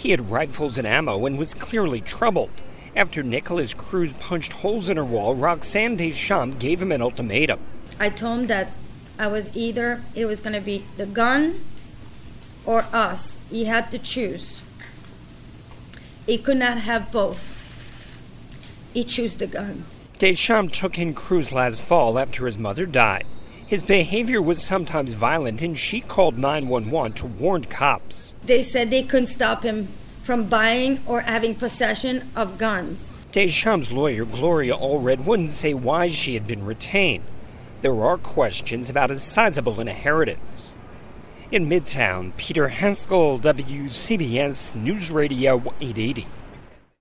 He had rifles and ammo and was clearly troubled. After Nikolas Cruz punched holes in her wall, Roxane Deschamps gave him an ultimatum. I told him that it was going to be the gun or us. He had to choose. He could not have both. He chose the gun. Deschamps took in Cruz last fall after his mother died. His behavior was sometimes violent, and she called 911 to warn cops. They said they couldn't stop him from buying or having possession of guns. Deschamps' lawyer, Gloria Allred, wouldn't say why she had been retained. There are questions about his sizable inheritance. In Midtown, Peter Haskell, WCBS News Radio 880.